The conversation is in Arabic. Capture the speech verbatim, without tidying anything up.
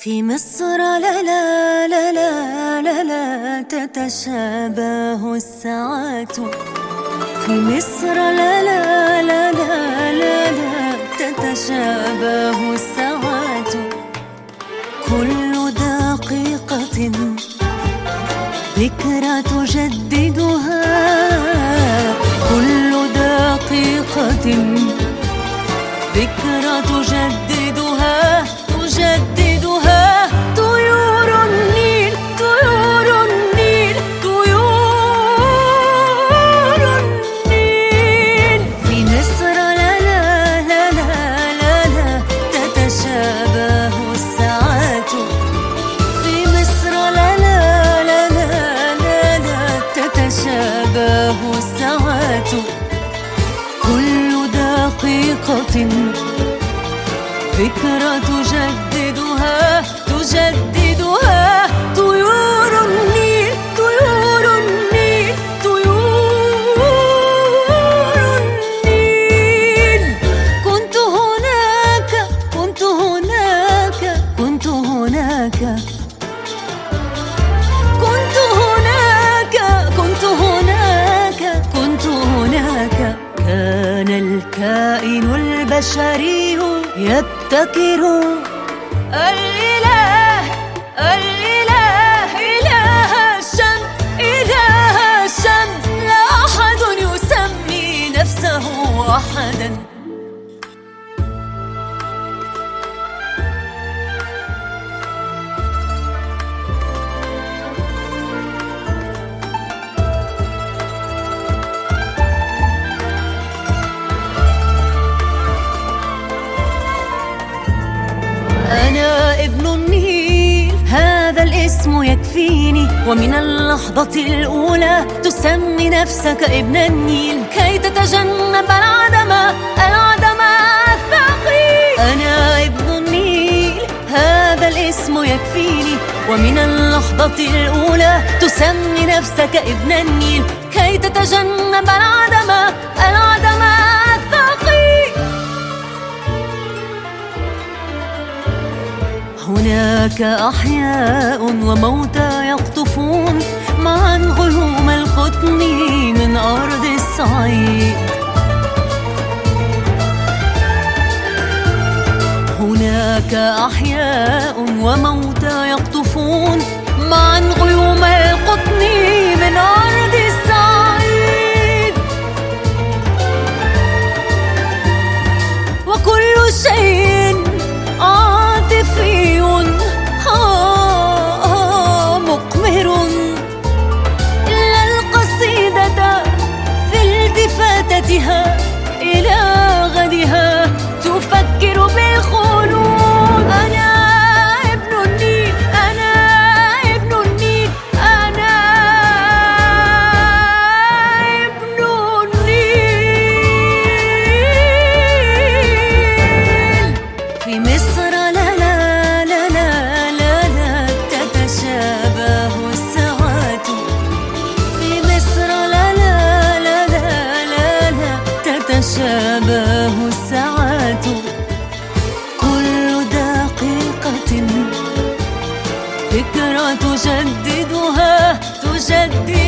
في مصر لا لا لا لا لا لا تتشابه الساعات. في مصر لا لا لا لا لا لا تتشابه الساعات. كل دقيقة ذكرى تجددها، كل دقيقة ذكرى تجددها تجددها. طيور النيل طيور النيل طيور النيل. في مصر لا لا لا لا لا لا تتشابه الساعات. في مصر لا لا لا لا لا لا تتشابه الساعات. كل دقيقة ذكرى تجددها تجددها. طيور النيل طيور النيل طيور النيل. كنت هناك كنت هناك كنت هناك كنت هناك كنت هناك كنت هناك. كان الكائن البشري يبتكر الإله الإله إله الشمس إله الشمس. لا أحد يسمي نفسه أحدا. أنا ابن النيل هذا الاسم يكفيني، ومن اللحظة الأولى تسمي نفسك ابن النيل كي تتجنب العدم العدم الثقيل. أنا ابن النيل هذا الاسم يكفيني، ومن اللحظة الأولى تسمي نفسك ابن النيل كي تتجنب العدم العدم الثقيل. هناك أحياء وموتى يقطفون معا غيوم القطن من أرض الصعيد. هناك أحياء وموتى يقطفون معا غيوم القطن من أرض الصعيد. وكل شيء عاطفي مقمر، إلا القصيدة في التفاتتها إلى غدها تفكر بالخلود. أنا ابن النيل أنا ابن النيل أنا ابن النيل. في مصر لا لا لا لا لا لا تتشابه الساعات. في مصر لا لا لا لا لا لا تتشابه الساعات. كل دقيقة ذكرى تجددها تجدد